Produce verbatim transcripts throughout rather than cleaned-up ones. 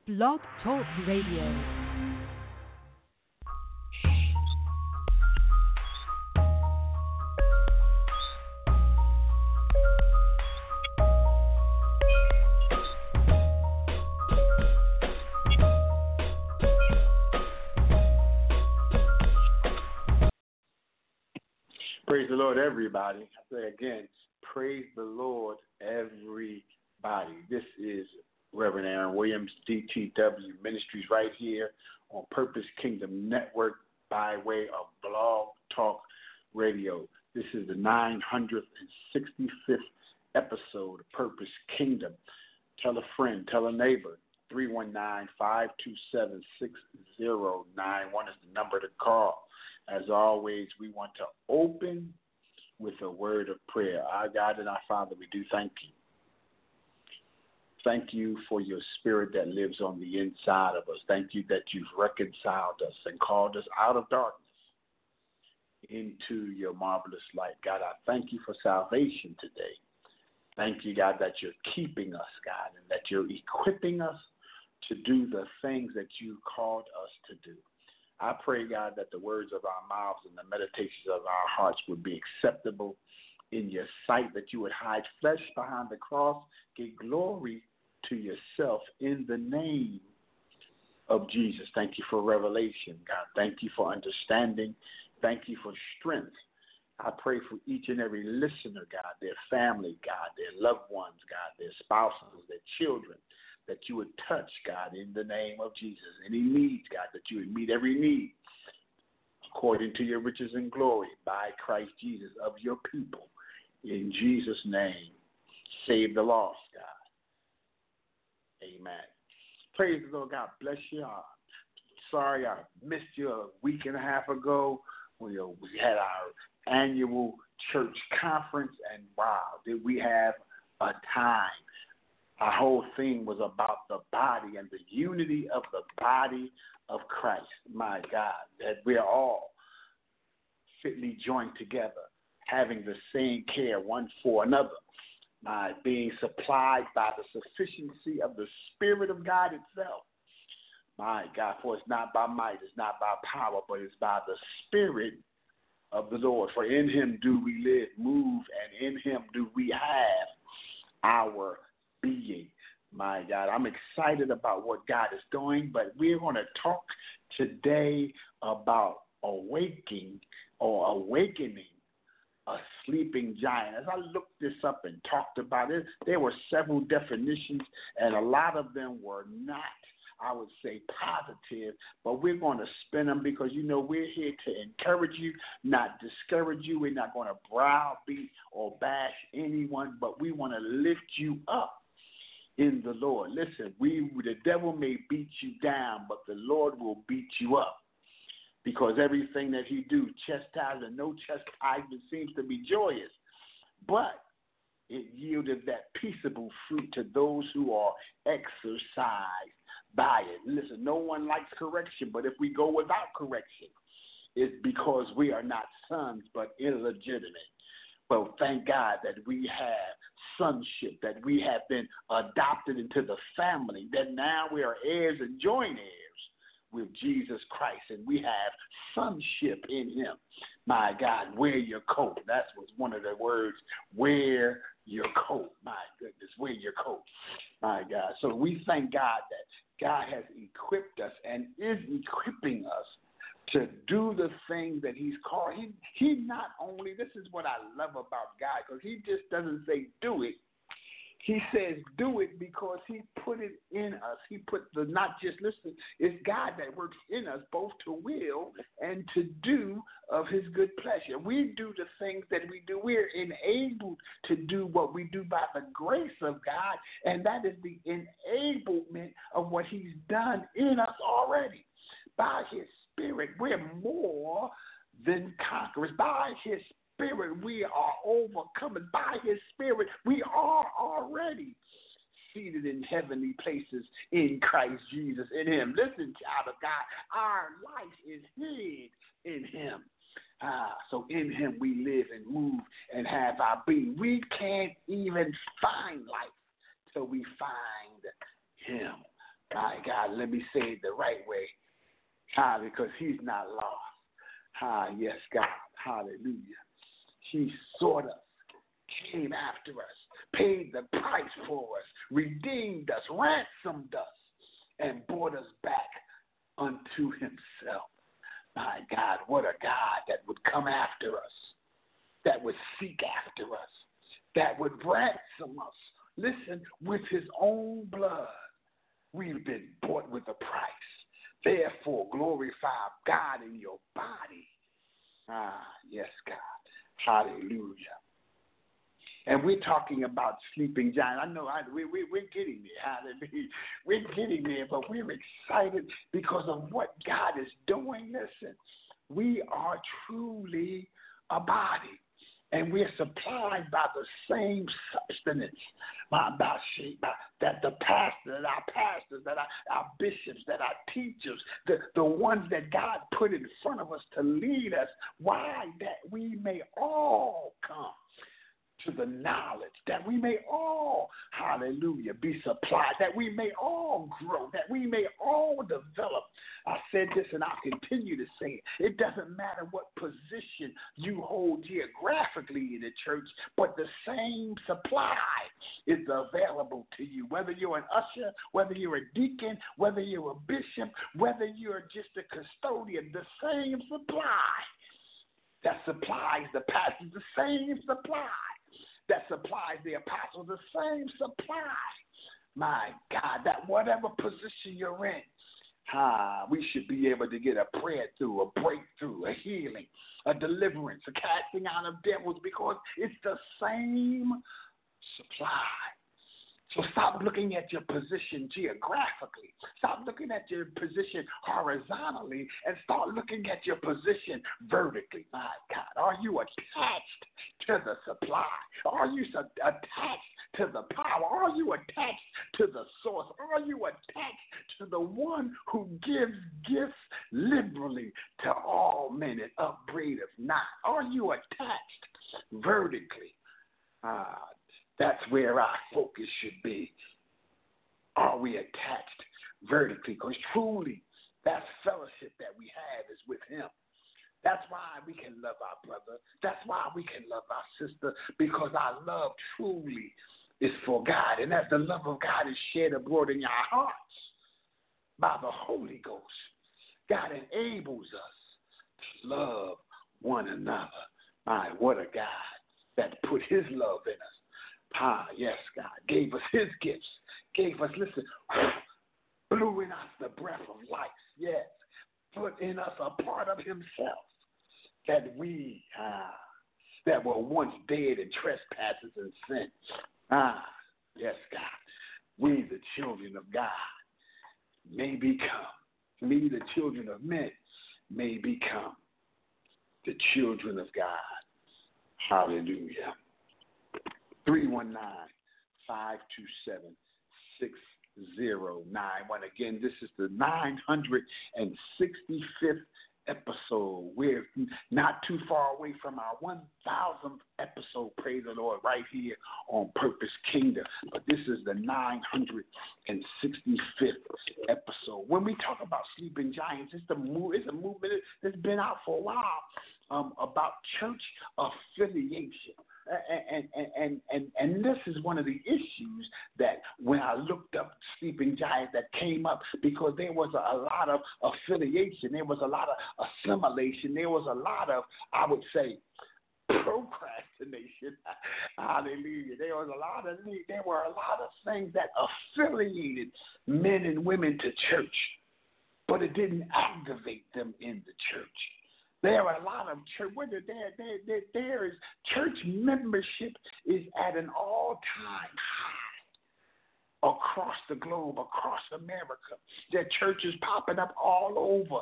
Blog Talk Radio. Praise the Lord, everybody. I say again, praise the Lord, everybody. This is Reverend Aaron Williams, D T W Ministries, right here on Purpose Kingdom Network by way of Blog Talk Radio. This is the nine hundred sixty-fifth episode of Purpose Kingdom. Tell a friend, tell a neighbor. three one nine, five two seven, six zero nine one is the number to call. As always, we want to open with a word of prayer. Our God and our Father, we do thank you. Thank you for your spirit that lives on the inside of us. Thank you that you've reconciled us and called us out of darkness into your marvelous light. God, I thank you for salvation today. Thank you, God, that you're keeping us, God, and that you're equipping us to do the things that you called us to do. I pray, God, that the words of our mouths and the meditations of our hearts would be acceptable in your sight, that you would hide flesh behind the cross, give glory to yourself in the name of Jesus. Thank you for revelation, God. Thank you for understanding. Thank you for strength. I pray for each and every listener, God, their family, God, their loved ones, God, their spouses, their children, that you would touch, God, in the name of Jesus. Any needs, God, that you would meet every need according to your riches and glory by Christ Jesus of your people. In Jesus' name, save the lost, God. Amen. Praise the Lord. God bless you. I'm sorry I missed you a week and a half ago. We, uh, we had our annual church conference, and wow, did we have a time. Our whole theme was about the body and the unity of the body of Christ. My God, that we're all fitly joined together, having the same care one for another, by being supplied by the sufficiency of the Spirit of God itself. My God, for it's not by might, it's not by power, but it's by the Spirit of the Lord. For in him do we live, move, and in him do we have our being. My God, I'm excited about what God is doing, but we're going to talk today about awaking or awakening a sleeping giant. As I looked this up and talked about it, there were several definitions, and a lot of them were not, I would say, positive, but we're going to spin them because, you know, we're here to encourage you, not discourage you. We're not going to browbeat or bash anyone, but we want to lift you up in the Lord. Listen, we the devil may beat you down, but the Lord will beat you up. Because everything that he do, chastisement, no chastisement seems to be joyous. But it yielded that peaceable fruit to those who are exercised by it. Listen, no one likes correction, but if we go without correction, it's because we are not sons, but illegitimate. But thank God that we have sonship, that we have been adopted into the family, that now we are heirs and joint heirs with Jesus Christ, and we have sonship in him. My God, wear your coat. That was one of the words, wear your coat. My goodness, wear your coat. My God. So we thank God that God has equipped us and is equipping us to do the things that he's called. He, he not only, this is what I love about God, because he just doesn't say do it. He says do it because he put it in us. He put the, not just listen, it's God that works in us both to will and to do of his good pleasure. We do the things that we do. We're enabled to do what we do by the grace of God, and that is the enablement of what he's done in us already. By his Spirit, we're more than conquerors. By his Spirit, we are overcoming. By his Spirit, we are already seated in heavenly places in Christ Jesus, in him. Listen, child of God, our life is hid in him. Ah, so in him we live and move and have our being. We can't even find life till we find him. My God, let me say it the right way. Ah, because he's not lost. Ah, yes, God. Hallelujah. He sought us, came after us, paid the price for us, redeemed us, ransomed us, and brought us back unto himself. My God, what a God that would come after us, that would seek after us, that would ransom us. Listen, with his own blood, we've been bought with a price. Therefore, glorify God in your body. Ah, yes, God. Hallelujah. And we're talking about sleeping giants. I know I, we, we, we're getting there. Hallelujah. We're getting there, but we're excited because of what God is doing. Listen, we are truly a body. And we're supplied by the same substance, by, by, by, that the pastor, that our pastors, that our, our bishops, that our teachers, the, the ones that God put in front of us to lead us. Why? That we may all come to the knowledge, that we may all, hallelujah, be supplied, that we may all grow, that we may all develop. I said this and I'll continue to say it. It doesn't matter what position you hold geographically in the church, but the same supply is available to you. Whether you're an usher, whether you're a deacon, whether you're a bishop, whether you're just a custodian, the same supply that supplies the pastor, the same supply that supplies the apostle, the same supply. My God, that whatever position you're in, ah, we should be able to get a prayer through, a breakthrough, a healing, a deliverance, a casting out of devils, because it's the same supply. So stop looking at your position geographically. Stop looking at your position horizontally and start looking at your position vertically. My God, are you attached to the supply? Are you su- attached to the power? Are you attached to the source? Are you attached to the one who gives gifts liberally to all men and upbraideth not? Are you attached vertically? Ah, That's where our focus should be. Are we attached vertically? Because truly, that fellowship that we have is with him. That's why we can love our brother. That's why we can love our sister, because our love truly is for God. And as the love of God is shed abroad in our hearts by the Holy Ghost, God enables us to love one another. My, what a God that put his love in us. Ah, yes, God gave us his gifts, gave us, listen, blew in us the breath of life, yes, put in us a part of himself that we, ah, that were once dead in trespasses and sin. Ah, yes, God, we, the children of God, may become, we, the children of men, may become the children of God. Hallelujah. three one nine, five two seven, six zero nine one. Again, this is the nine hundred sixty-fifth episode. We're not too far away from our one thousandth episode, praise the Lord, right here on Purpose Kingdom. But this is the nine hundred sixty-fifth episode. When we talk about sleeping giants, it's, the move, it's a movement that's been out for a while um, about church affiliation. And, and and and and this is one of the issues that when I looked up sleeping giants that came up, because there was a, a lot of affiliation, there was a lot of assimilation, there was a lot of, I would say, procrastination. Hallelujah. There was a lot of there were a lot of things that affiliated men and women to church, but it didn't activate them in the church. There are a lot of church, whether there, there, there, there is church membership is at an all-time high across the globe, across America. There are churches popping up all over,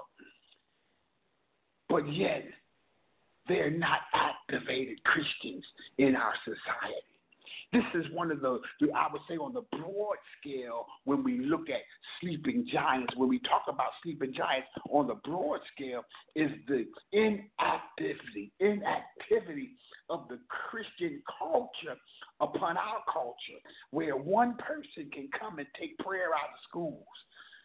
but yet they're not activated Christians in our society. This is one of the, I would say on the broad scale, when we look at sleeping giants, when we talk about sleeping giants on the broad scale, is the inactivity, inactivity of the Christian culture upon our culture, where one person can come and take prayer out of schools.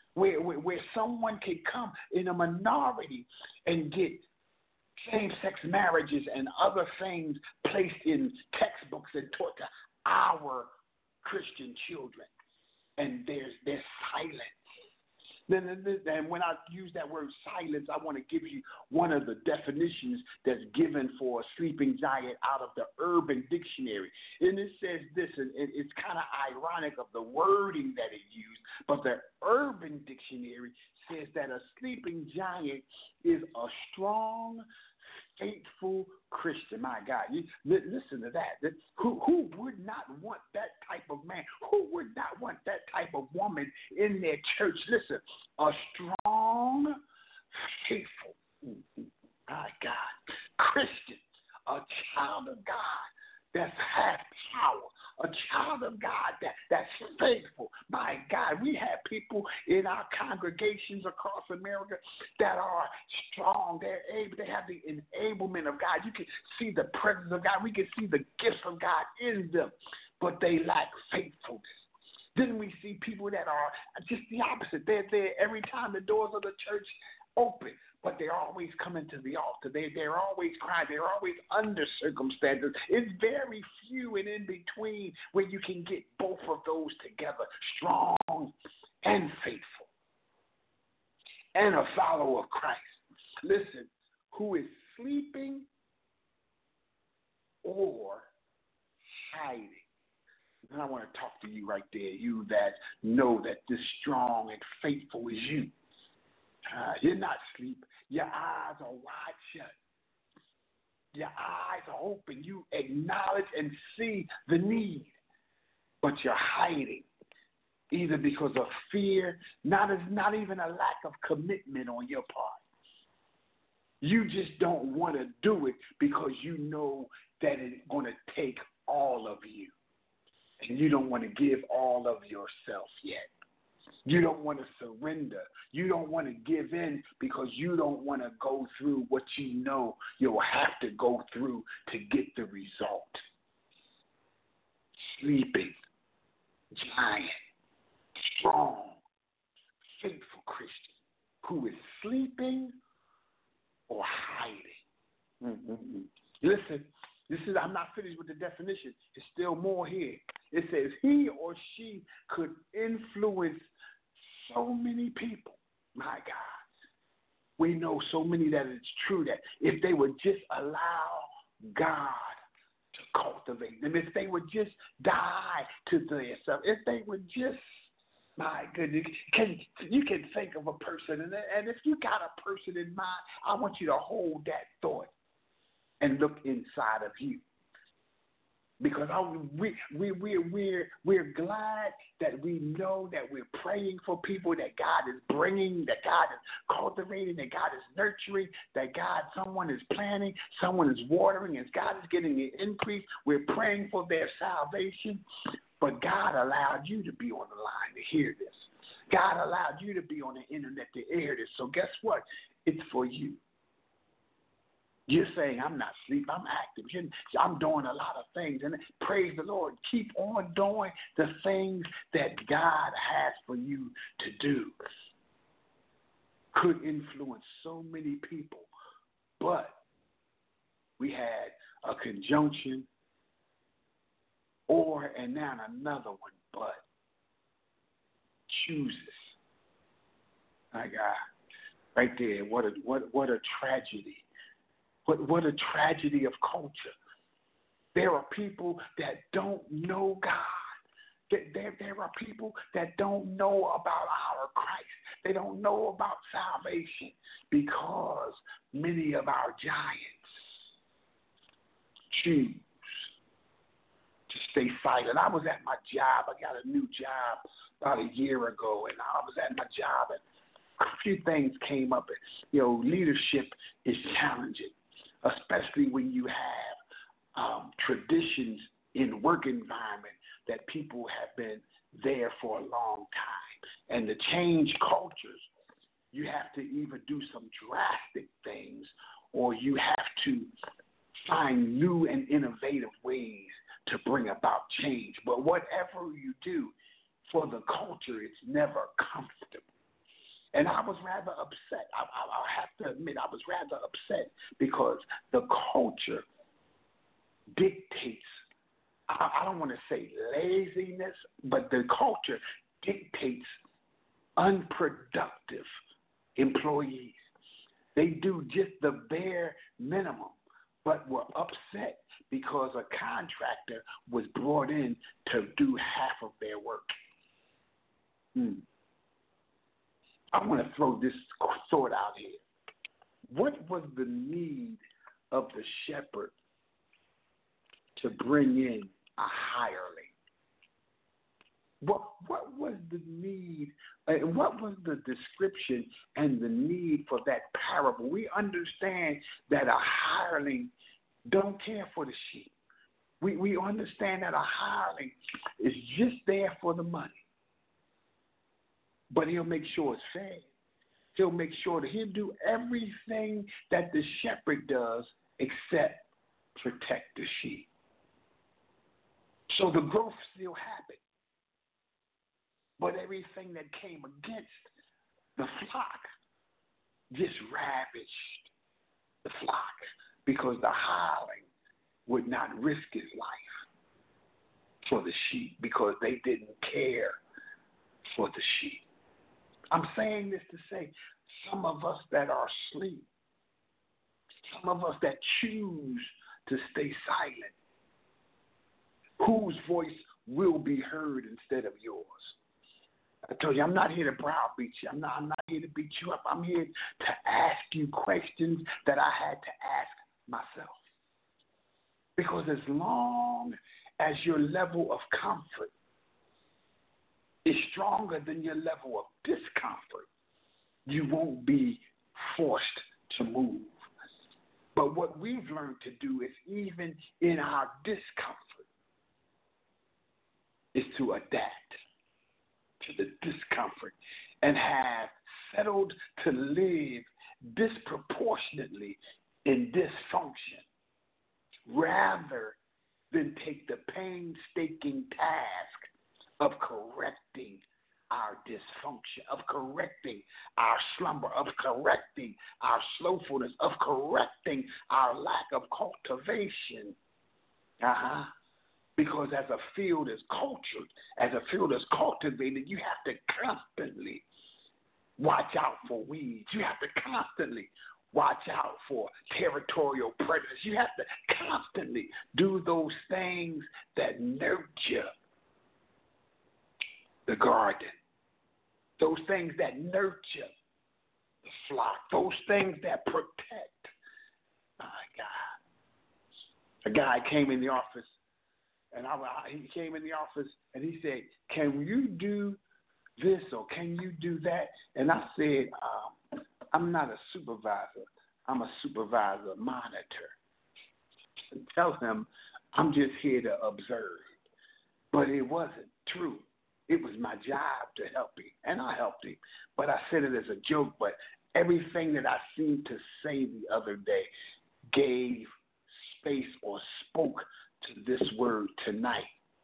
where, where, where someone can come in a minority and get same-sex marriages and other things placed in textbooks and taught to our Christian children. And there's, there's silence. And when I use that word silence, I want to give you one of the definitions that's given for a sleeping giant out of the Urban Dictionary. And it says this, and it's kind of ironic of the wording that it used, but the Urban Dictionary says that a sleeping giant is a strong, faithful Christian. My God, you, listen to that. Who, who would not want that type of man? Who would not want that type of woman in their church? Listen, a strong, faithful, my God, Christian, a child of God that's has power, a child of God that, that's faithful. My God, we have people in our congregations across America that are strong. They're able, they have the enablement of God. You can see the presence of God. We can see the gifts of God in them, but they lack faithfulness. Then we see people that are just the opposite. They're there every time the doors of the church open, but they're always coming to the altar. They, they're always crying. They're always under circumstances. It's very few and in between where you can get both of those together, strong and faithful, and a follower of Christ. Listen, who is sleeping or hiding. And I want to talk to you right there, you that know that this strong and faithful is you. Uh, you're not asleep. Your eyes are wide shut. Your eyes are open. You acknowledge and see the need, but you're hiding, either because of fear, not as not even a lack of commitment on your part. You just don't want to do it because you know that it's going to take all of you, and you don't want to give all of yourself yet. You don't want to surrender. You don't want to give in because you don't want to go through what you know you'll have to go through to get the result. Sleeping, giant, strong, faithful Christian who is sleeping or hiding. Mm-hmm. Listen, this is, I'm not finished with the definition. There's still more here. It says he or she could influence so many people. My God. We know so many that it's true that if they would just allow God to cultivate them, if they would just die to themselves, if they would just, my goodness, can, you can think of a person, and, and if you got a person in mind, I want you to hold that thought and look inside of you. Because I, we, we, we, we're, we're glad that we know that we're praying for people, that God is bringing, that God is cultivating, that God is nurturing, that God, someone is planting, someone is watering, and God is getting the increase. We're praying for their salvation. But God allowed you to be on the line to hear this. God allowed you to be on the internet to hear this. So guess what? It's for you. You're saying, I'm not asleep, I'm active. I'm doing a lot of things. And praise the Lord. Keep on doing the things that God has for you to do. Could influence so many people. But we had a conjunction or, and now another one, but chooses. My God. Right there. What a, what, what a tragedy. What, what a tragedy of culture. There are people that don't know God. There, there are people that don't know about our Christ. They don't know about salvation because many of our giants choose to stay silent. I was at my job. I got a new job about a year ago, and I was at my job, and a few things came up. You know, leadership is challenging, especially when you have um, traditions in work environment that people have been there for a long time. And to change cultures, you have to either do some drastic things or you have to find new and innovative ways to bring about change. But whatever you do for the culture, it's never comfortable. And I was rather upset. I, I, I have to admit, I was rather upset because the culture dictates, I, I don't want to say laziness, but the culture dictates unproductive employees. They do just the bare minimum, but were upset because a contractor was brought in to do half of their work. Hmm. I want to throw this thought out here. What was the need of the shepherd to bring in a hireling? What what was the need? Uh, what was the description and the need for that parable? We understand that a hireling don't care for the sheep. We we understand that a hireling is just there for the money. But he'll make sure it's fed. He'll make sure that he'll do everything that the shepherd does except protect the sheep. So the growth still happened. But everything that came against the flock just ravaged the flock because the hireling would not risk his life for the sheep because they didn't care for the sheep. I'm saying this to say some of us that are asleep, some of us that choose to stay silent, whose voice will be heard instead of yours. I told you, I'm not here to browbeat you. I'm not, I'm not here to beat you up. I'm here to ask you questions that I had to ask myself. Because as long as your level of comfort is stronger than your level of discomfort, you won't be forced to move. But what we've learned to do is even in our discomfort is to adapt to the discomfort and have settled to live disproportionately in dysfunction rather than take the painstaking task of correcting our dysfunction, of correcting our slumber, of correcting our slowfulness, of correcting our lack of cultivation. Uh-huh. Because as a field is cultured, as a field is cultivated, you have to constantly watch out for weeds. You have to constantly watch out for territorial predators. You have to constantly do those things that nurture the garden, those things that nurture the flock, those things that protect. My God. A guy came in the office, and I, he came in the office, and he said, can you do this or can you do that? And I said, um, I'm not a supervisor. I'm a supervisor monitor. And tell him I'm just here to observe. But it wasn't true. It was my job to help him, and I helped him. But I said it as a joke, but everything that I seemed to say the other day gave space or spoke to this word tonight.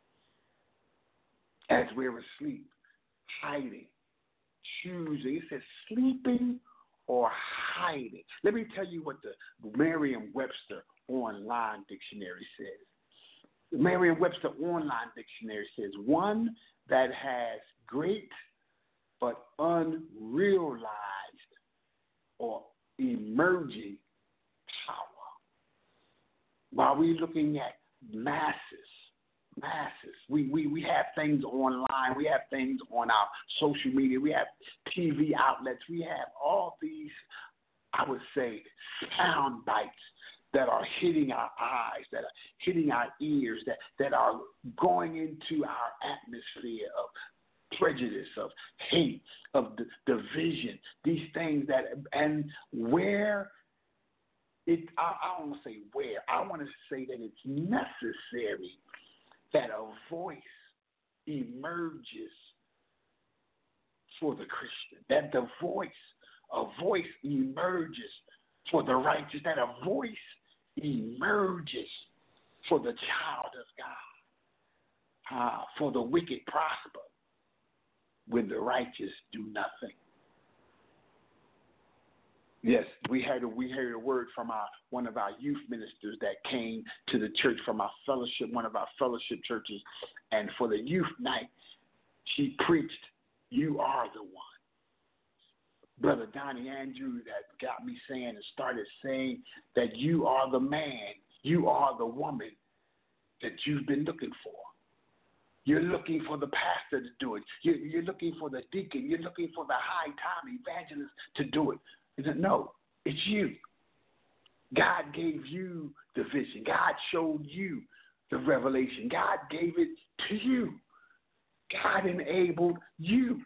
As we're asleep, hiding, choosing. It says sleeping or hiding. Let me tell you what the Merriam-Webster online dictionary says. The Merriam-Webster online dictionary says one that has great but unrealized or emerging power. While we're looking at masses, masses, we, we, we have things online, we have things on our social media, we have T V outlets, we have all these, I would say, sound bites that are hitting our eyes, that are hitting our ears, that, that are going into our atmosphere of prejudice, of hate, of d- division, these things that, and where it, I, I don't want to say where, I want to say that it's necessary that a voice emerges for the Christian, that the voice, a voice emerges for the righteous, that a voice emerges for the child of God. Uh, for the wicked prosper when the righteous do nothing. Yes, we had a, we heard a word from our one of our youth ministers that came to the church from our fellowship, one of our fellowship churches, and for the youth night, she preached, "You are the one." Brother Donnie Andrews had got me saying and started saying that you are the man, you are the woman that you've been looking for. You're looking for the pastor to do it. You're, you're looking for the deacon. You're looking for the high-time evangelist to do it. He said, no, it's you. God gave you the vision. God showed you the revelation. God gave it to you. God enabled you.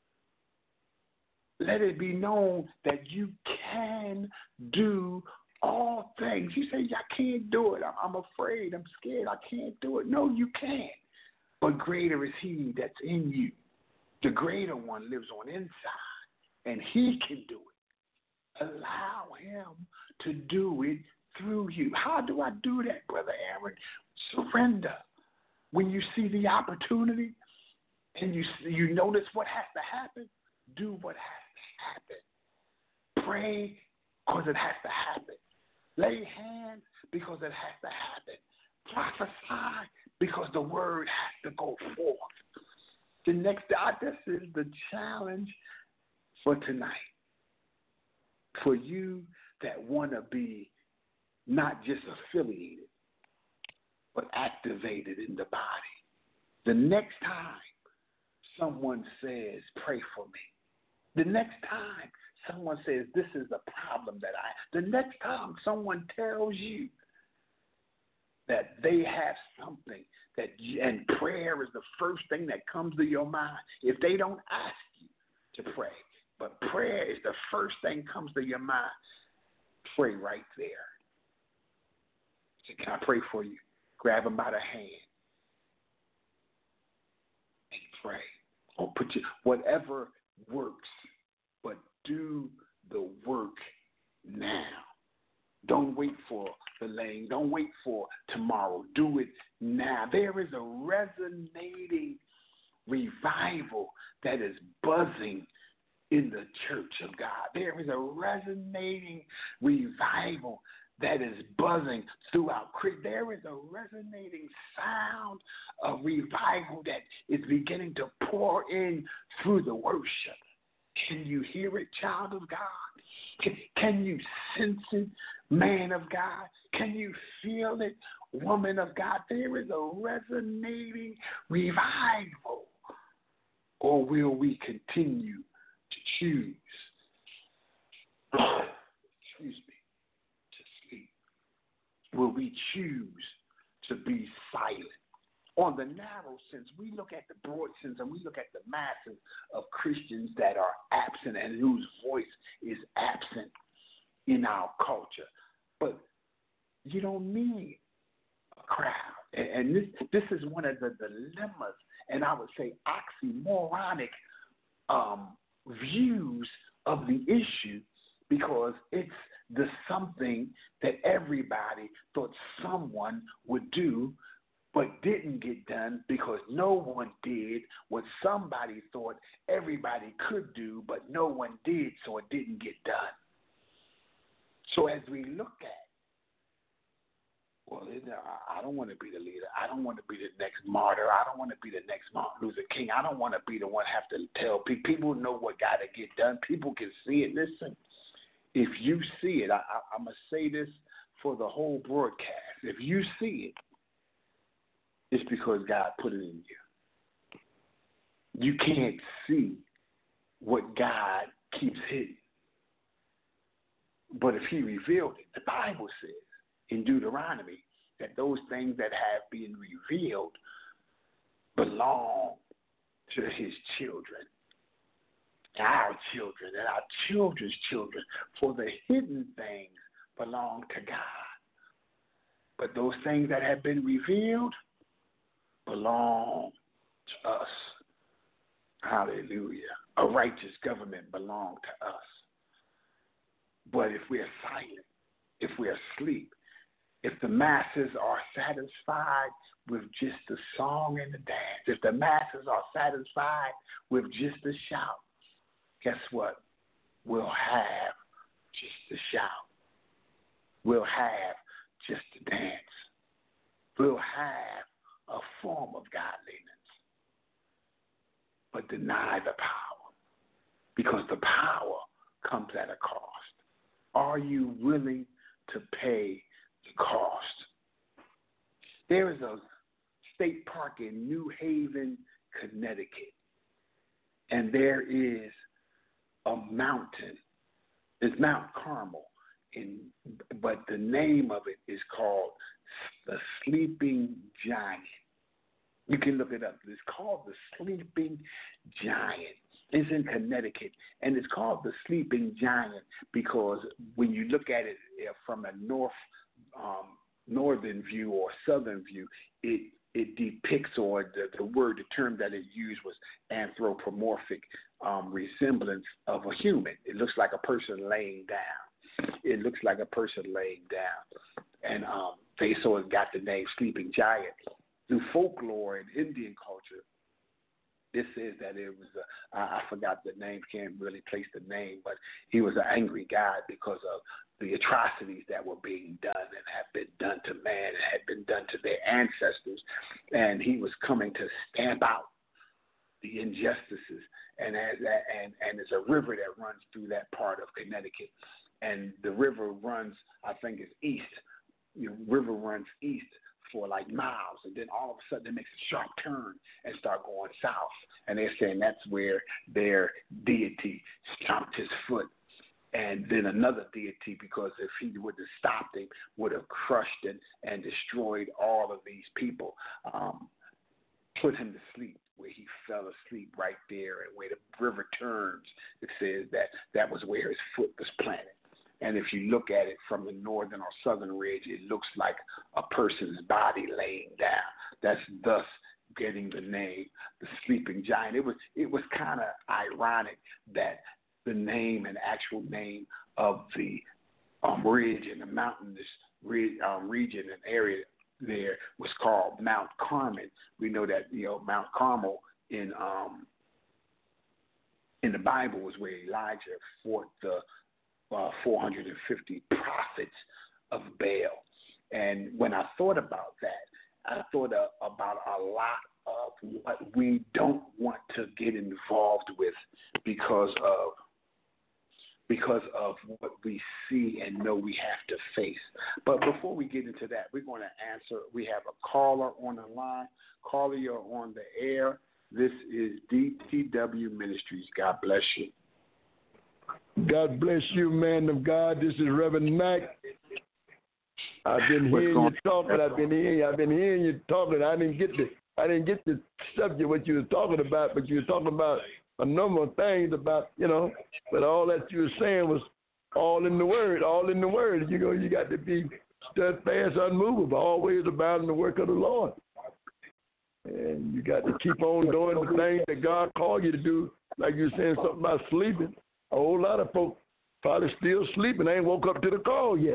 Let it be known that you can do all things. You say, I can't do it. I'm afraid. I'm scared. I can't do it. No, you can. But greater is he that's in you. The greater one lives on inside, and he can do it. Allow him to do it through you. How do I do that, Brother Aaron? Surrender. When you see the opportunity and you you notice what has to happen, do what has to happen. Pray because it has to happen. Lay hands because it has to happen. Prophesy because the word has to go forth. The next, this is the challenge for tonight. For you that want to be not just affiliated, but activated in the body. The next time someone says, pray for me. The next time someone says, this is a problem that I, the next time someone tells you that they have something that, and prayer is the first thing that comes to your mind. If they don't ask you to pray, but prayer is the first thing comes to your mind, pray right there. Say, can I pray for you? Grab them by the hand and pray. Or put you, whatever works, but do the work now. Don't wait for the lane. Don't wait for tomorrow. Do it now. There is a resonating revival that is buzzing in the church of God. There is a resonating revival that is buzzing throughout. There is a resonating sound of revival that is beginning to pour in through the worship. Can you hear it, child of God? Can, can you sense it, man of God? Can you feel it, woman of God? There is a resonating revival. Or will we continue to choose, excuse me, to sleep? Will we choose to be silent? On the narrow sense, we look at the broad sense and we look at the masses of Christians that are absent and whose voice is absent in our culture. But you don't need a crowd. And, and this this is one of the dilemmas, and I would say oxymoronic um, views of the issue, because it's the something that everybody thought someone would do but didn't get done because no one did what somebody thought everybody could do, but no one did, so it didn't get done. So as we look at, well, I don't want to be the leader. I don't want to be the next martyr. I don't want to be the next Martin Luther King. I don't want to be the one have to tell people. People know what got to get done. People can see it. Listen, if you see it, I, I, I'm going to say this for the whole broadcast. If you see it, it's because God put it in you. You can't see what God keeps hidden. But if he revealed it, the Bible says in Deuteronomy that those things that have been revealed belong to his children, our children, and our children's children. For the hidden things belong to God. But those things that have been revealed belong to us. Hallelujah. A righteous government belongs to us. But if we're silent, if we're asleep, if the masses are satisfied with just the song and the dance, if the masses are satisfied with just the shout, guess what? We'll have just to shout. We'll have just to dance. We'll have a form of godliness, but deny the power, because the power comes at a cost. Are you willing to pay the cost? There is a state park in New Haven, Connecticut, and there is a mountain. It's Mount Carmel, in, but the name of it is called the Sleeping Giant. You can look it up. It's called the Sleeping Giant. It's in Connecticut, and it's called the Sleeping Giant because when you look at it from a north, um, northern view or southern view, it it depicts, or the, the word, the term that it used was anthropomorphic um, resemblance of a human. It looks like a person laying down. It looks like a person laying down, and um, they so it got the name Sleeping Giant. Through folklore and Indian culture, this says that it was, a, I, I forgot the name, can't really place the name, but he was an angry God because of the atrocities that were being done and had been done to man and had been done to their ancestors. And he was coming to stamp out the injustices. And, as, and, and there's a river that runs through that part of Connecticut. And the river runs, I think it's east. The river runs east for like miles, and then all of a sudden it makes a sharp turn and start going south. And they're saying that's where their deity stomped his foot. And then another deity, because if he would have stopped him, would have crushed and, and destroyed all of these people, um, put him to sleep, where he fell asleep right there, and where the river turns, it says that that was where his foot was planted. And if you look at it from the northern or southern ridge, it looks like a person's body laying down. That's thus getting the name, the Sleeping Giant. It was it was kind of ironic that the name and actual name of the um, ridge and the mountainous ridge, um, region and area there was called Mount Carmel. We know that, you know, Mount Carmel in um, in the Bible was where Elijah fought the Uh, four hundred fifty prophets of Baal. And when I thought about that, I thought uh, about a lot of what we don't want to get involved with because of because of what we see and know we have to face. But before we get into that, we're going to answer. We have a caller on the line. Caller, you're on the air. This is D T W Ministries. God bless you. God bless you, man of God. This is Reverend Mack. I've been hearing you talking. I've been hearing. I've been hearing you talking. I didn't get the. I didn't get the subject what you were talking about, but you were talking about a number of things about, you know. But all that you were saying was all in the Word. All in the Word. You know, you got to be steadfast, unmovable, always abounding the work of the Lord, and you got to keep on doing the things that God called you to do. Like you were saying something about sleeping. A whole lot of folks probably still sleeping. They ain't woke up to the call yet.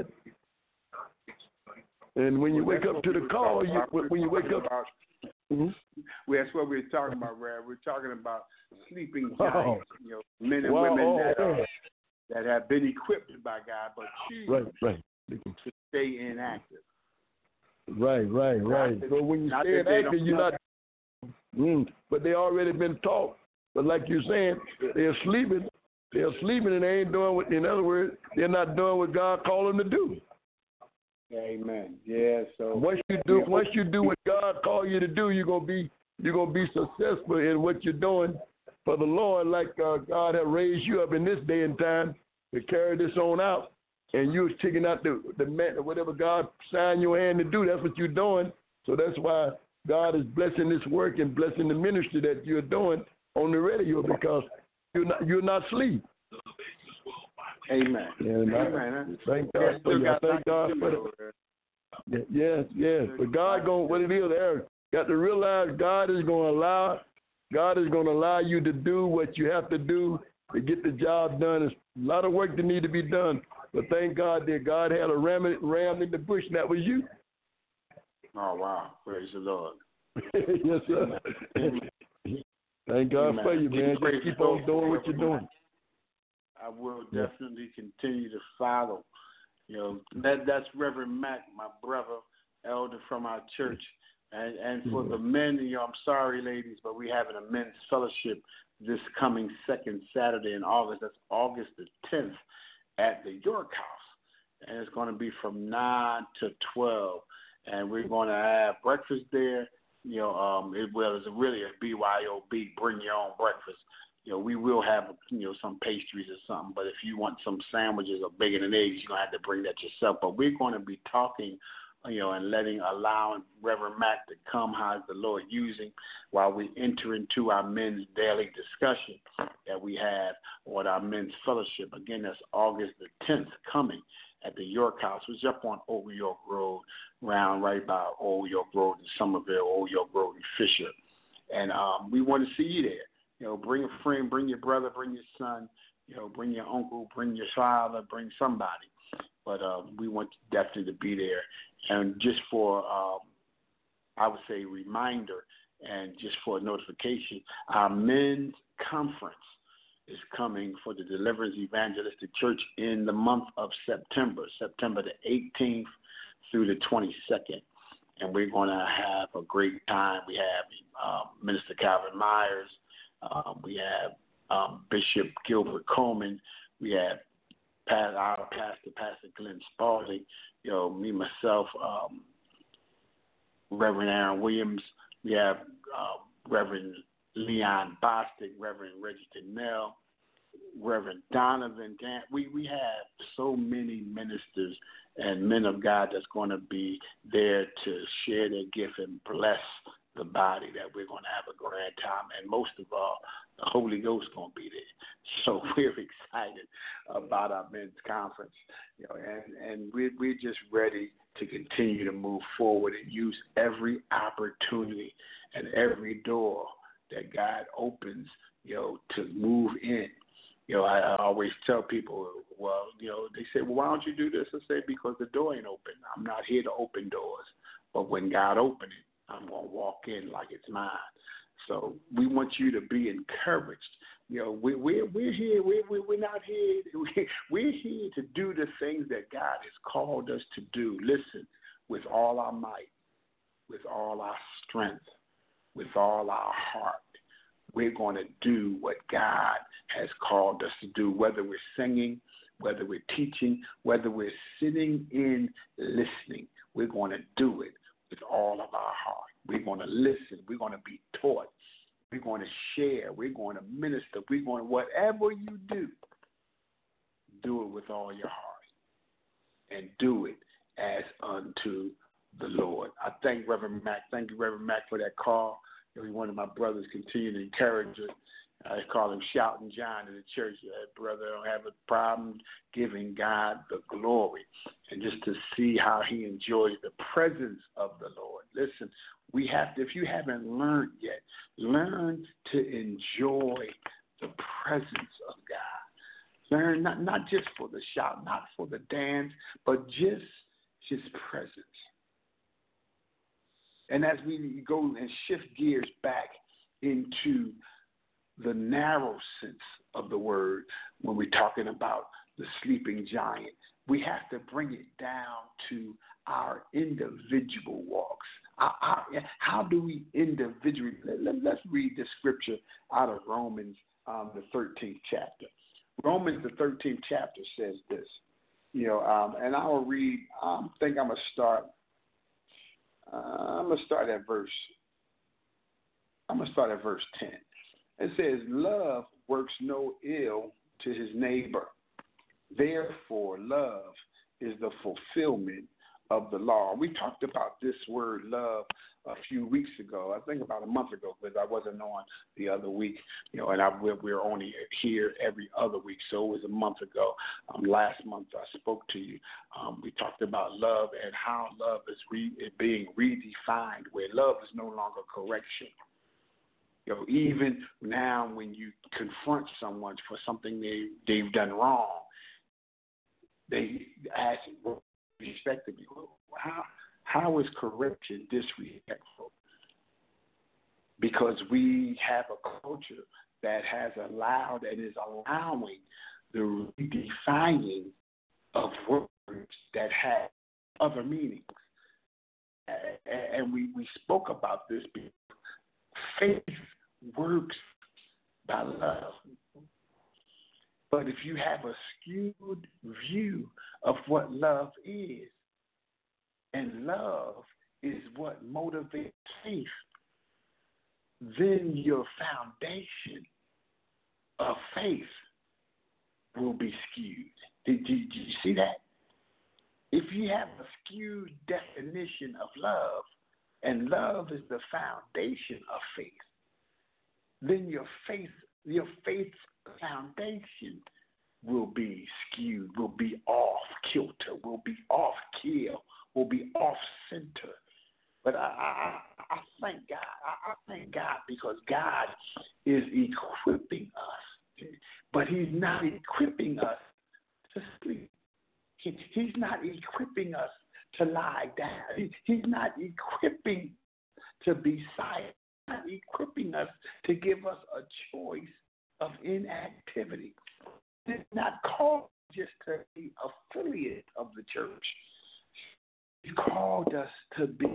And when you well, wake up to the call, you, when you wake up, about, mm-hmm. well, that's what we're talking about, Brad. We're talking about sleeping giants, oh. you know, men and wow. women that oh, are, that have been equipped by God, but choose right, right. to stay inactive. Right, right, right. So when you stay inactive, you're not. Mm, but they already been taught. But like you're saying, they're sleeping. They're sleeping and they ain't doing what, in other words, they're not doing what God called them to do. Amen. Yeah, so once you do once you do what God called you to do, you're gonna be you're gonna be successful in what you're doing for the Lord, like uh, God has raised you up in this day and time to carry this on out. And you're taking out the the man, whatever God signed your hand to do, that's what you're doing. So that's why God is blessing this work and blessing the ministry that you're doing on the radio, because You're not, you're not asleep. Amen. And Amen. I thank God for you. I thank God for it. Yes, yes. But God going what it is, Eric. Got to realize God is going to allow. God is going to allow you to do what you have to do to get the job done. There's a lot of work that need to be done. But thank God that God had a ram, ram in the bush, and that was you. Oh wow! Praise the Lord. Yes, sir. Thank God Amen. For you, man. Just keep on doing what you're doing. I will definitely continue to follow. You know, that that's Reverend Mack, my brother, elder from our church. And and for the men, you know, I'm sorry, ladies, but we're having a men's fellowship this coming second Saturday in August. That's August the tenth at the York House. And it's going to be from nine to twelve. And we're going to have breakfast there. You know, um, it, well, it's really a B Y O B, bring your own breakfast. You know, we will have, you know, some pastries or something, but if you want some sandwiches or bacon and eggs, you're going to have to bring that yourself. But we're going to be talking, you know, and letting, allowing Reverend Mack to come, how's the Lord using, while we enter into our men's daily discussion that we have on our men's fellowship. Again, that's August the tenth coming at the York House, which is up on Old York Road, round right by Old York Road in Somerville, Old York Road in Fisher. And um, we want to see you there. You know, bring a friend, bring your brother, bring your son, you know, bring your uncle, bring your father, bring somebody. But uh, we want definitely to be there. And just for, um, I would say, reminder and just for notification, our men's conference is coming for the Deliverance Evangelistic Church in the month of September, September the eighteenth through the twenty-second. And we're going to have a great time. We have uh, Minister Calvin Myers. Um, we have um, Bishop Gilbert Coleman. We have Pat, our pastor, Pastor Glenn Spalding. You know, me, myself, um, Reverend Aaron Williams. We have uh, Reverend Leon Bostic, Reverend Reggie Nell, Reverend Donovan Gant. We, we have so many ministers and men of God that's going to be there to share their gift and bless the body, that we're going to have a grand time. And most of all, the Holy Ghost is going to be there. So we're excited about our men's conference, you know, and, and we're, we're just ready to continue to move forward and use every opportunity and every door that God opens, you know, to move in. You know, I, I always tell people, well, you know, they say, well, why don't you do this? I say, because the door ain't open. I'm not here to open doors. But when God opens it, I'm going to walk in like it's mine. So we want you to be encouraged. You know, we, we're, we're here. We're, we're not here. We're here to do the things that God has called us to do. Listen, with all our might, with all our strength, with all our heart, we're going to do what God has called us to do, whether we're singing, whether we're teaching, whether we're sitting in listening. We're going to do it with all of our heart. We're going to listen. We're going to be taught. We're going to share. We're going to minister. We're going to, whatever you do, do it with all your heart. And do it as unto the Lord. I thank Reverend Mack. Thank you, Reverend Mack, for that call. Every one of my brothers continue to encourage us. I call him Shouting John in the church. That brother don't have a problem giving God the glory. And just to see how he enjoys the presence of the Lord. Listen, we have to, if you haven't learned yet, learn to enjoy the presence of God. Learn not, not just for the shout, not for the dance, but just his presence. And as we go and shift gears back into the narrow sense of the word, when we're talking about the sleeping giant, we have to bring it down to our individual walks. Our, our, how do we individually? Let, let's read the scripture out of Romans, um, the thirteenth chapter. Romans, the thirteenth chapter says this, you know, um, and I will read. I um, think I'm gonna start. Uh, I'm gonna start at verse. I'm gonna start at verse ten. It says, "Love works no ill to his neighbor. Therefore, love is the fulfillment of the law." We talked about this word love a few weeks ago, I think about a month ago, because I wasn't on the other week, you know, and I, we're, we're only here every other week, so it was a month ago. Um, last month I spoke to you. Um, we talked about love and how love is re, being redefined, where love is no longer correction. You know, even now when you confront someone for something they, they've done wrong, they ask respectively, how, how is correction disrespectful? Because we have a culture that has allowed and is allowing the redefining of words that have other meanings. And we, we spoke about this. Faith works by love. But if you have a skewed view of what love is, and love is what motivates faith, then your foundation of faith will be skewed. Did you, did you see that? If you have a skewed definition of love, and love is the foundation of faith, then your faith, your faith's foundation will be skewed, will be off kilter, will be off kill, will be off center. But I, I, I thank God. I, I thank God because God is equipping us, but He's not equipping us to sleep. He, he's not equipping us to lie down. He, he's not equipping to be silent. He's not equipping us to give us a choice of inactivity. He's not called just to be affiliate of the church. He called us to be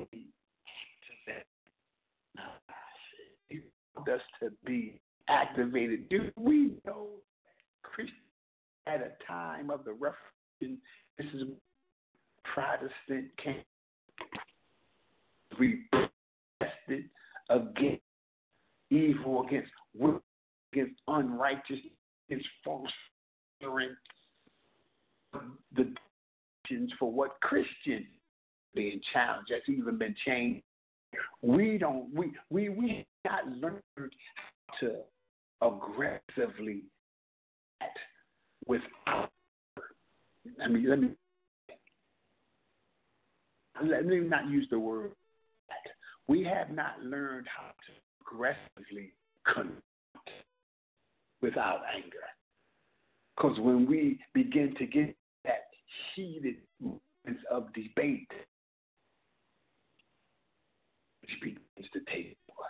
He called us to be activated. Do we know Christians at a time of the Reformation? This is Protestant came. We protested against evil, against wicked, against unrighteousness, against false doctrine. The decisions for what Christians being challenged has even been changed. We don't. We we we not learned to aggressively act without. I mean, let me let me not use the word act. We have not learned how to aggressively confront without anger. Because when we begin to get that heated moments of debate, which begins to take over.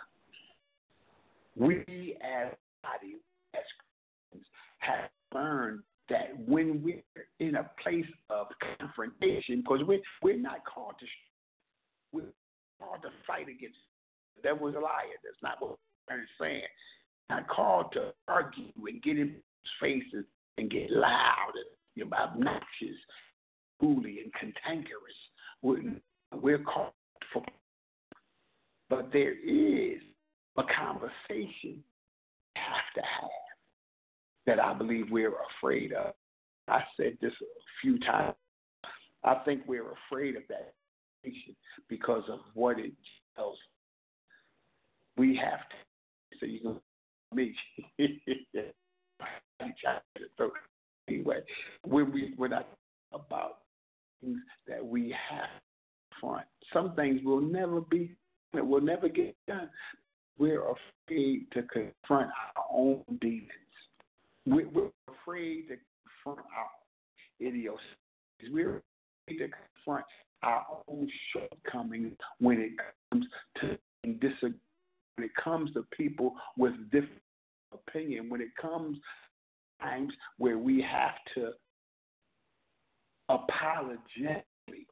We as a body, as Christians, have learned that when we're in a place of confrontation, because we're, we're not called to we're called to fight against the devil's a liar. That's not what we're saying. We're not called to argue and get in people's faces and get loud and you know, obnoxious, bully, and cantankerous. We're, we're called for. But there is a conversation we have to have that I believe we're afraid of. I said this a few times. I think we're afraid of that because of what it tells. We have to. So you can me. Anyway, when we when I talk about things that we have to confront, some things will never be. It will never get done. We're afraid to confront our own demons. We're afraid to confront our idiosyncrasies. We're afraid to confront our own shortcomings when it comes to disagreement, when it comes to people with different opinion, when it comes to times where we have to apologetically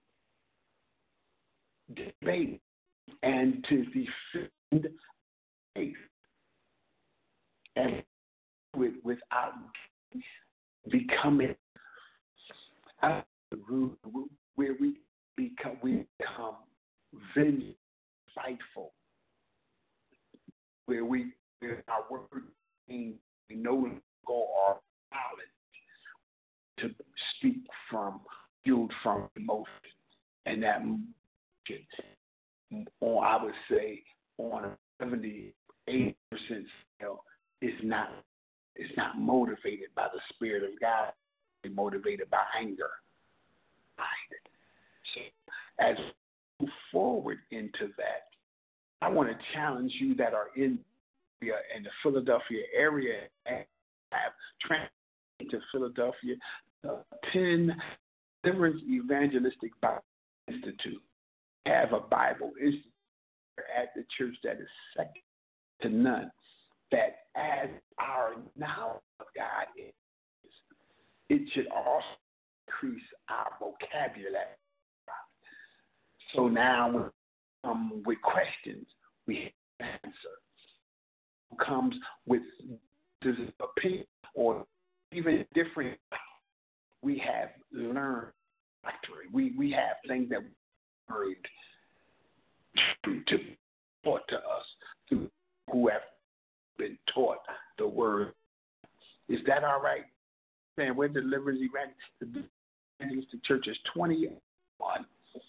debate and to defend faith, and with, without becoming out of the root where we become we become vengeful, spiteful, where we where our word we no longer are knowledge to speak from fueled from emotion, and that emotion, on, I would say, on a seventy-eight percent scale, is not is not motivated by the Spirit of God. It's motivated by anger. Right. So as we move forward into that, I want to challenge you that are in the, in the Philadelphia area and have transitioned to Philadelphia, uh, ten Deliverance Evangelistic Bible Institute. Have a Bible Institute at the church that is second to none, that as our knowledge of God is, it should also increase our vocabulary. So now when um, with questions, we answer. Comes with this opinion or even different, we have learned factory. We we have things that we heard to taught to us through who have been taught the word. Is that all right? Man, we're delivering the Evangelistic Church is twenty-one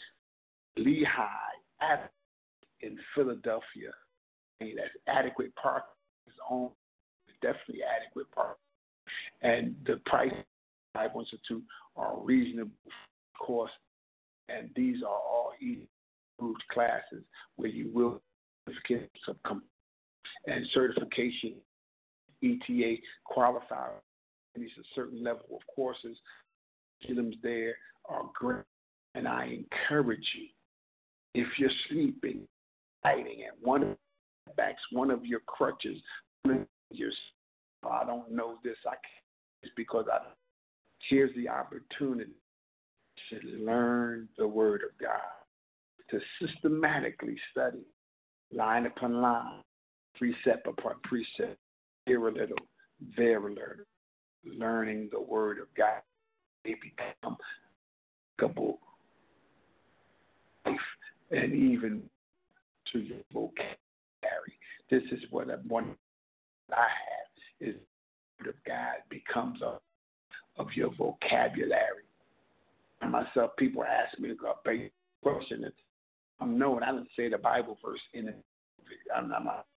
Lehigh in Philadelphia. And that's adequate park is on, definitely adequate park. And the price Bible Institute are reasonable cost, and these are all approved classes where you will get some and certification, E T A qualified. And it's a certain level of courses. Curriculums there are great, and I encourage you, if you're sleeping, hiding at one of your backs, one of your crutches, one of your, I don't know this, I can't, it's because I, here's the opportunity to learn the Word of God, to systematically study, line upon line, precept upon precept, very little, very little, learning the Word of God. They become applicable and even to your vocabulary. This is what I want I have is the Word of God becomes a of your vocabulary. And myself, people ask me a basic question. It's, I'm knowing I didn't say the Bible verse in it. I'm, I'm not.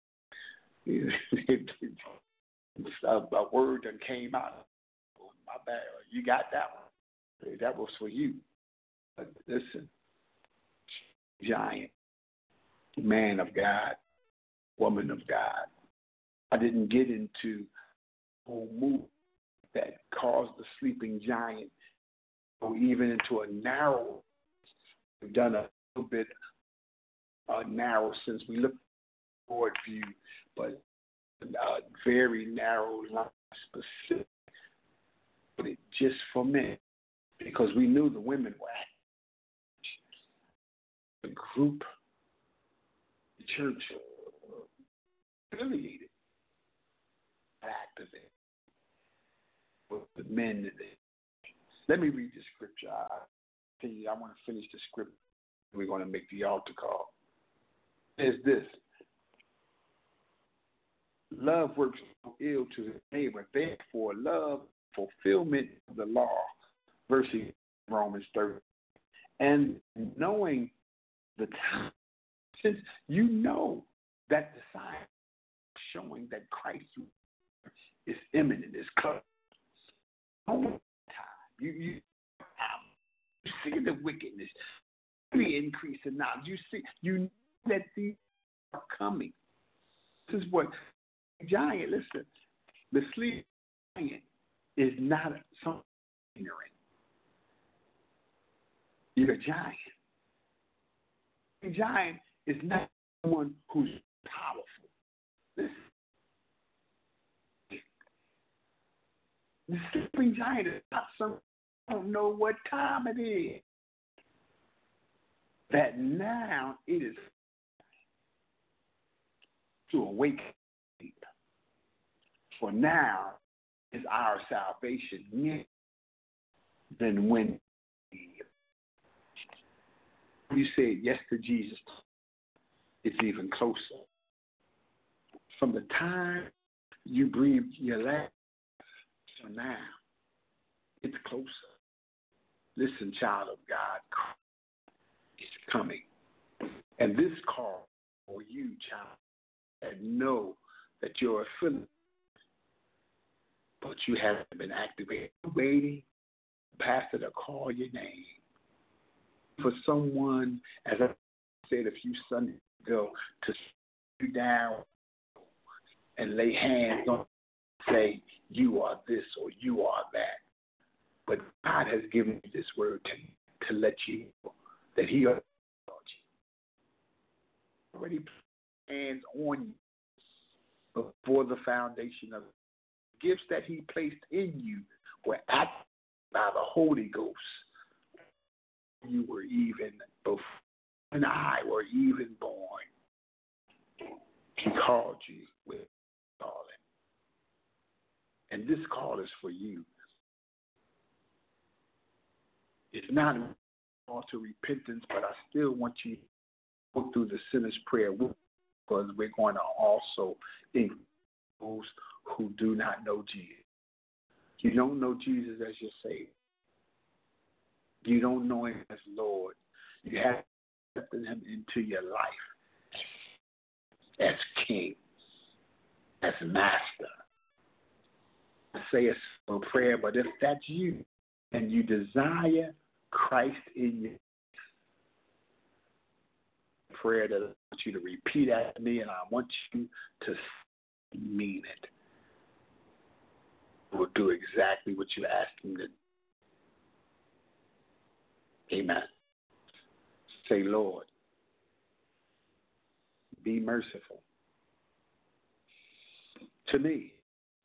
a, a word that came out. My bad. You got that one. That was for you. But listen, giant, man of God, woman of God. I didn't get into a move that caused the sleeping giant, or even into a narrow. We've done a little bit uh, narrow since we looked at the broad view, but a very narrow line specific. But it just for men, because we knew the women were the group, the church affiliated, activated with the men. Let me read the scripture. I, I want to finish the scripture. We're going to make the altar call. It's this. Love works no ill to his neighbor. Therefore, love fulfillment of the law. Verse Romans thirty. And knowing the time, since you know that the sign showing that Christ is imminent, is close. Time. You you um, you see the wickedness, the increase in knowledge. You see, you know that these are coming. This is what giant. Listen, the sleep giant is not something ignorant. You're a giant. A giant is not someone who's powerful. Listen, the sleeping giant is not someone who don't know what time it is. That now it is to awake. For now is our salvation nearer than when you said yes to Jesus. It's even closer. From the time you breathed your last to now, it's closer. Listen, child of God, it's coming. And this call for you, child, and know that you're affiliated, but you haven't been activated. Waiting, pastor to call your name. For someone, as I said a few Sundays ago, to sit you down and lay hands on, say, you are this or you are that. But God has given me this word to, to let you know that He already put hands on you before the foundation of the gifts that He placed in you were active by the Holy Ghost. You were even before and I were even born. He called you with calling. And this call is for you. It's not a call to repentance, but I still want you to go through the sinner's prayer because we're going to also include those who do not know Jesus. You don't know Jesus as your Savior. You don't know Him as Lord. You have accepted Him into your life as King, as Master. I say a simple prayer, but if that's you and you desire Christ in you, prayer that I want you to repeat after me, and I want you to mean it. We'll do exactly what you asked Him to do. Amen. Say, Lord, be merciful to me,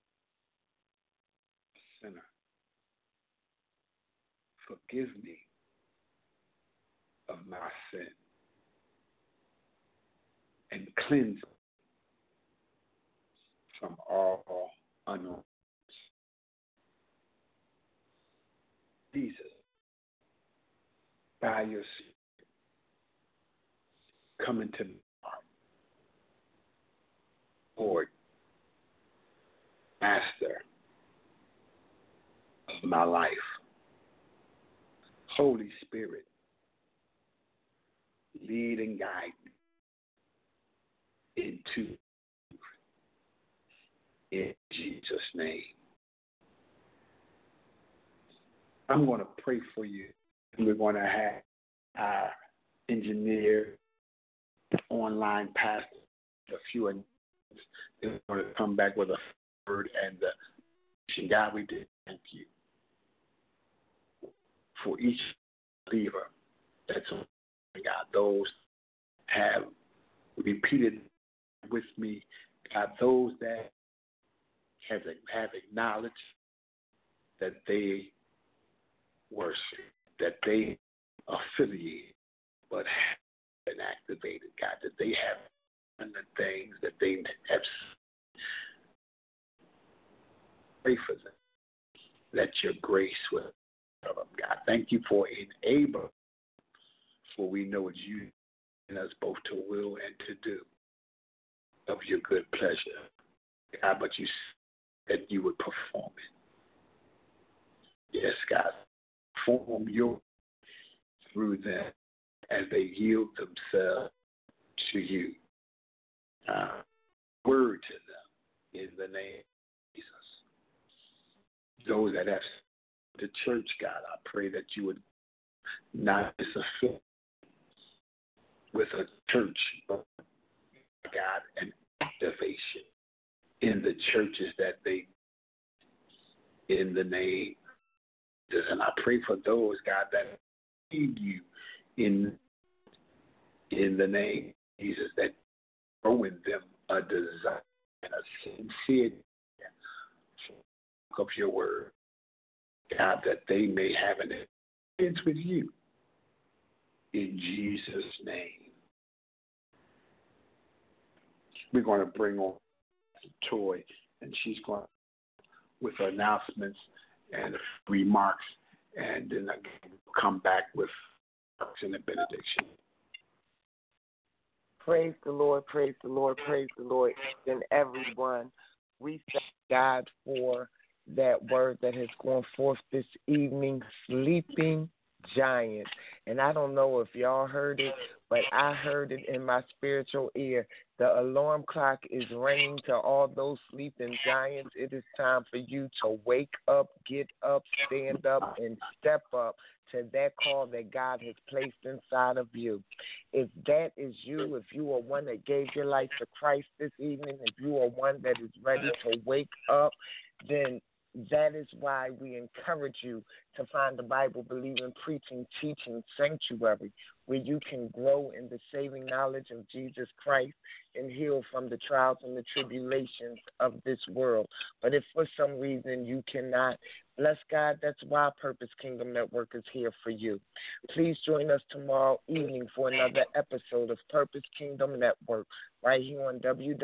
sinner. Forgive me of my sin and cleanse me from all unrighteousness. Jesus, by your Spirit, come into my heart. Lord, Master of my life. Holy Spirit, lead and guide me into in Jesus' name. I'm going to pray for you. We're going to have our engineer, online pastor, a few announcements. They're going to come back with a word and the God, we did thank you for each believer that's on God. Those have repeated with me, God, those that have, have acknowledged that they worship, that they affiliate, but have been activated, God, that they have done the things that they have. Pray for them. Let your grace will cover them, God. Thank you for enabling, for we know it's you and us both to will and to do of your good pleasure, God, but you said that you would perform it. Yes, God. Form your through them as they yield themselves to you. Uh, word to them in the name of Jesus. Those that have the church, God, I pray that you would not disaffiliate with a church, but God, an activation in the churches that they, in the name of Jesus. And I pray for those, God, that need you in in the name of Jesus, that grow in them a desire and a sincere of your word, God, that they may have an experience with you. In Jesus' name. We're going to bring on Toy, and she's going to, with her announcements and remarks, and then again, we'll come back with and the benediction. Praise the Lord, praise the Lord, praise the Lord, and everyone. We thank God for that word that has gone forth this evening, sleeping giant. And I don't know if y'all heard it, but I heard it in my spiritual ear. The alarm clock is ringing to all those sleeping giants. It is time for you to wake up, get up, stand up, and step up to that call that God has placed inside of you. If that is you, if you are one that gave your life to Christ this evening, if you are one that is ready to wake up, then That is why we encourage you to find the Bible-believing, preaching, teaching sanctuary where you can grow in the saving knowledge of Jesus Christ and heal from the trials and the tribulations of this world. But if for some reason you cannot, bless God, that's why Purpose Kingdom Network is here for you. Please join us tomorrow evening for another episode of Purpose Kingdom Network right here on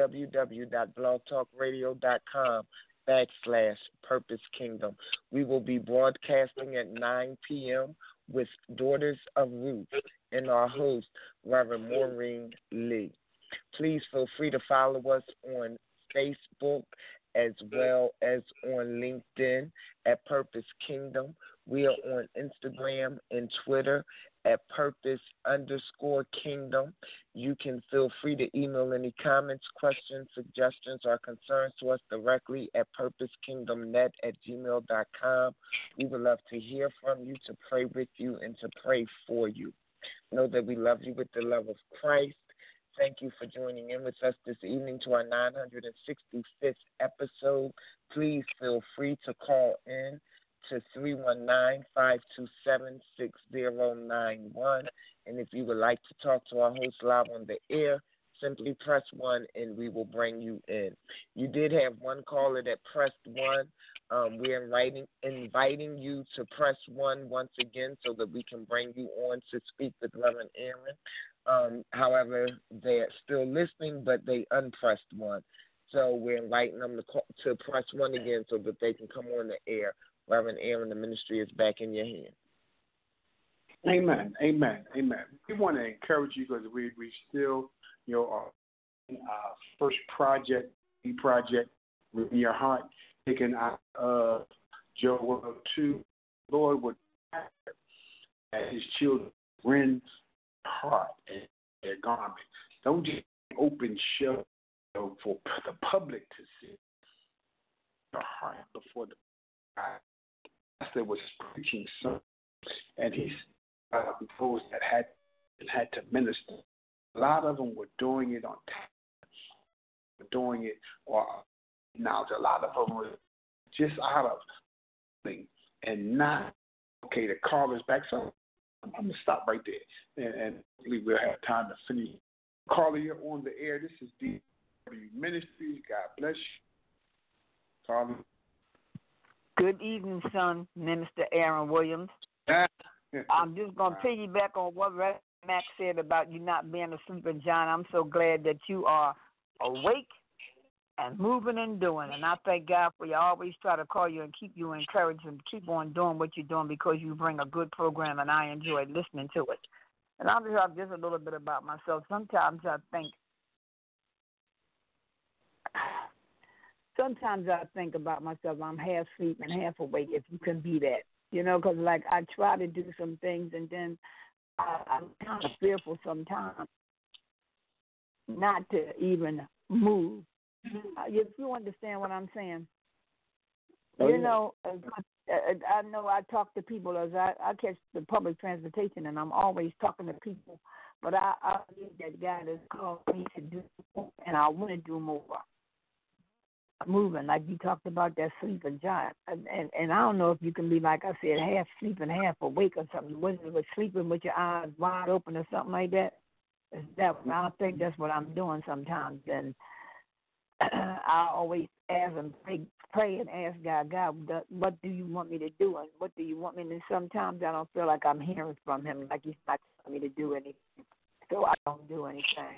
www.blogtalkradio.com backslash Purpose Kingdom. We will be broadcasting at nine p.m. with Daughters of Ruth and our host, Reverend Maureen Lee. Please feel free to follow us on Facebook as well as on LinkedIn at Purpose Kingdom. We are on Instagram and Twitter at Purpose underscore Kingdom. You can feel free to email any comments, questions, suggestions, or concerns to us directly at purposekingdomnet at gmail dot com. We would love to hear from you, to pray with you, and to pray for you. Know that we love you with the love of Christ. Thank you for joining in with us this evening to our nine hundred sixty-fifth episode. Please feel free to call in to three one nine, five two seven, six zero nine one. And if you would like to talk to our host live on the air, simply press one and we will bring you in. You did have one caller that pressed one. Um, we're inviting, inviting you to press one once again so that we can bring you on to speak with Reverend Aaron. Um, however, they're still listening, but they unpressed one. So we're inviting them to, call, to press one again so that they can come on the air. Reverend Aaron, the ministry is back in your hands. Amen, amen, amen. We want to encourage you because we, we still, you know, are in our first project, project, in your heart, taken out of Joel two. Lord would at his children rend heart and their garment. Don't just open show you know, for the public to see your heart before the God. Pastor was preaching some, and he's uh, those that had had to minister. A lot of them were doing it on time, were doing it, or now a lot of them were just out of thing and not okay. The call is back, so I'm, I'm gonna stop right there, and, and hopefully we'll have time to finish. Caller, you're on the air. This is D W Ministries. God bless you, Caller. Good evening, son, Minister Aaron Williams. I'm just going to piggyback on what Reverend Mac said about you not being a sleeping giant. I'm so glad that you are awake and moving and doing. And I thank God for you. I always try to call you and keep you encouraged and keep on doing what you're doing because you bring a good program, and I enjoy listening to it. And I'll just talk just a little bit about myself. Sometimes I think Sometimes I think about myself, I'm half asleep and half awake, if you can be that. You know, because, like, I try to do some things, and then I, I'm kind of fearful sometimes not to even move. Uh, if you understand what I'm saying. Oh, you yeah. know, uh, I know I talk to people as I, I catch the public transportation, and I'm always talking to people, but I, I believe that God has called me to do more, and I want to do more. Moving, like you talked about that sleeping giant. And, and and I don't know if you can be, like I said, half sleeping, half awake or something. Was it with sleeping with your eyes wide open or something like that? Is that I think that's what I'm doing sometimes. And I always ask and pray, pray and ask God, God, what do you want me to do? And what do you want me to do? Sometimes I don't feel like I'm hearing from him, like he's not telling me to do anything. So I don't do anything.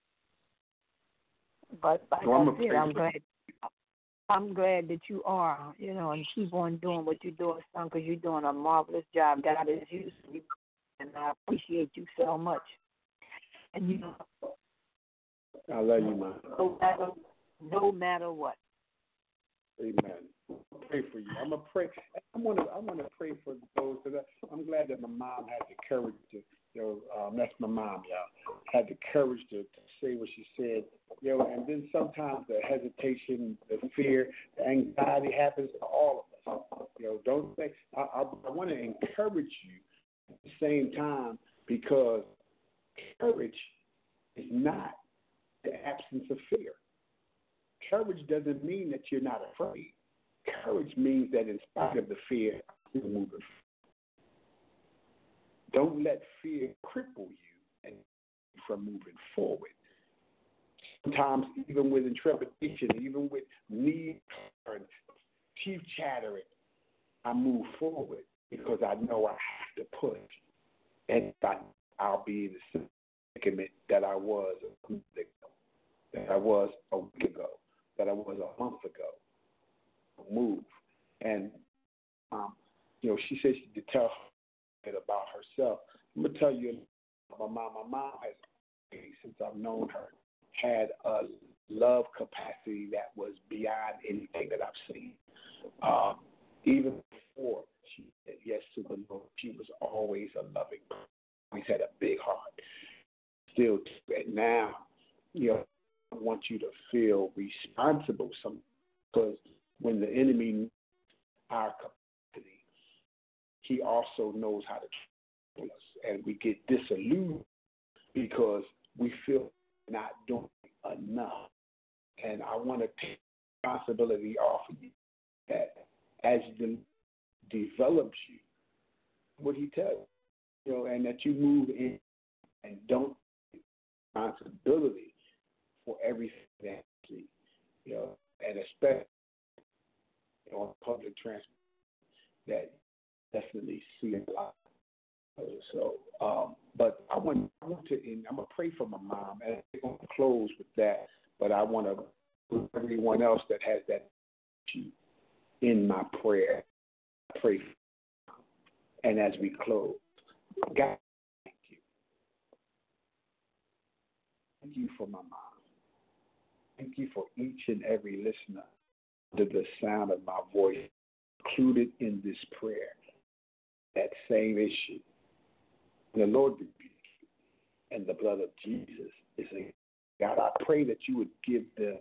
But like well, I said, I'm glad. I'm glad that you are, you know, and keep on doing what you're doing, son, because you're doing a marvelous job. God is using you, and I appreciate you so much. And you know, I love you, man. No matter, no matter what. Amen. I'll pray for you. I'm gonna pray. I want to. I want to pray for those. Cause I, I'm glad that my mom had the courage to. You know, um, that's my mom, y'all. Had the courage to, to say what she said. You know, and then sometimes the hesitation, the fear, the anxiety happens to all of us. You know, don't think. I, I, I want to encourage you at the same time because courage is not the absence of fear. Courage doesn't mean that you're not afraid. Courage means that in spite of the fear, I'm still moving. Don't let fear cripple you and from moving forward. Sometimes, even with intrepidation, even with need and teeth chattering, I move forward because I know I have to push. And I, I'll be in the same predicament that I was a month ago, that I was a week ago, that I was a month ago. Move. And, um, you know, she said she could tell her about herself. I'm going to tell you about my mom. My mom has, since I've known her, had a love capacity that was beyond anything that I've seen. Um, even before she said yes to the Lord, she was always a loving person. Always had a big heart. Still, and now, you know, I want you to feel responsible some, because when the enemy knows our capacity, he also knows how to trouble us, and we get disillusioned because we feel not doing enough. And I want to take responsibility off of you that as the develops you, what he tells you, you know, and that you move in and don't take responsibility for everything that you see, you know, and especially on public transport, that definitely see a lot. So, um, but I want, I want to, and I'm gonna pray for my mom, and I'm gonna close with that. But I want to put everyone else that has that issue in my prayer. I pray for them. And as we close, God, thank you. Thank you for my mom. Thank you for each and every listener under the sound of my voice, included in this prayer. That same issue. The Lord rebuke you, and the blood of Jesus is a God. I pray that you would give them,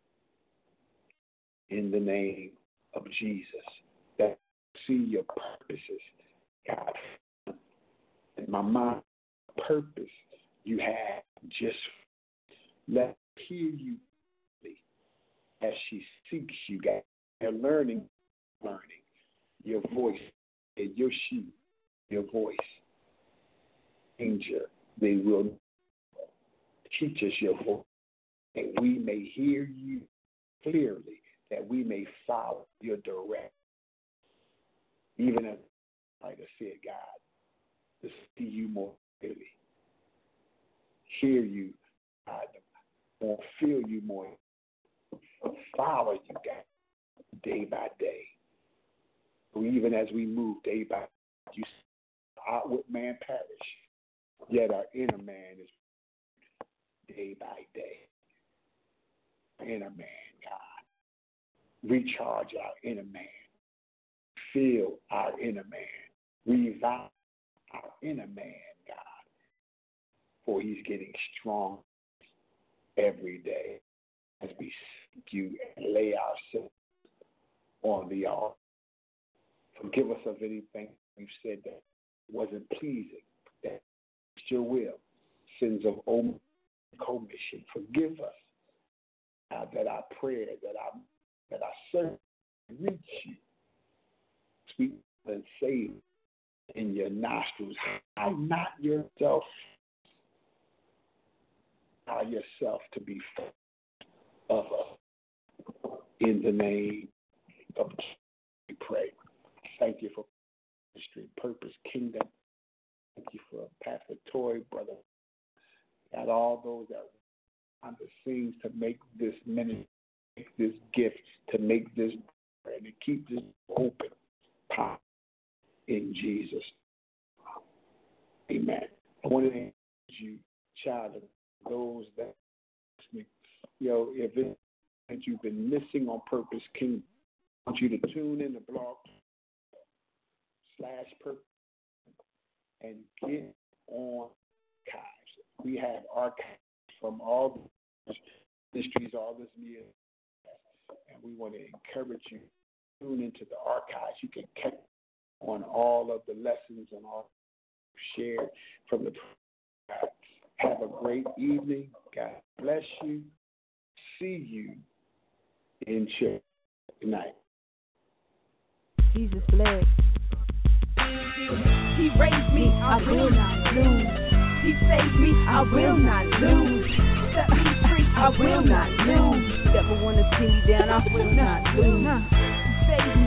in the name of Jesus, that see your purposes, God. And my mind, purpose you have, just let her hear you as she seeks you, God. They're learning, learning your voice, and your sheep, your voice. Danger, they will teach us your voice, and we may hear you clearly, that we may follow your direct. Even as like I said, God, to see you more clearly, hear you, God, or feel you more, follow you, God, day by day. So even as we move day by day, you see our outward man perish, yet our inner man is day by day. Inner man, God. Recharge our inner man. Fill our inner man. Revive our inner man, God. For he's getting strong every day as we seek you and lay ourselves on the altar. Forgive us of anything we've said that wasn't pleasing, that your will, sins of omission, commission. Forgive us uh, that our prayer, that our that our service reach you, sweet and safe in your nostrils. Hide not yourself, allow yourself to be full of us. In the name of Jesus, we pray. Thank you for ministry, purpose, kingdom. Thank you for Pastor Toy, brother. Got all those that on the scenes to make this ministry, make this gift, to make this and to keep this open. In Jesus. Amen. I want to encourage you, child, those that listening. You know, if it's that you've been missing on Purpose Kingdom, I want you to tune in the blog slash purpose and get on archives. We have archives from all the ministries, all this media, and we want to encourage you to tune into the archives. You can catch on all of the lessons and all shared from the program. Have a great evening. God bless you. See you in church. Good night. Jesus bled. He raised me, I will not lose. He saved me, I will not lose. Set me free, I will not lose. Never wanna see me down, I will not lose. He saved me.